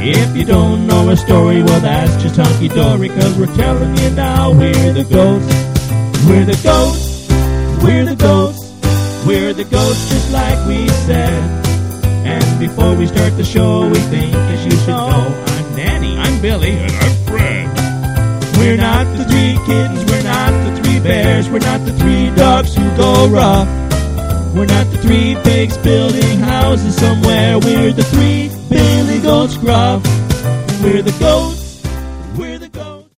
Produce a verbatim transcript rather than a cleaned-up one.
If you don't know our story, well, that's just hunky-dory, cause we're telling you now, we're the ghosts. We're the ghosts. We're the ghosts. We're the ghosts, just like we said. And before we start the show, we think as you should know, I'm Nanny, I'm Billy, And I'm Fred. we're not the three kittens, we're not the three bears, we're not the three dogs who go rough. We're not the three pigs building houses somewhere, we're the three Billy Goats Gruff. We're the ghosts.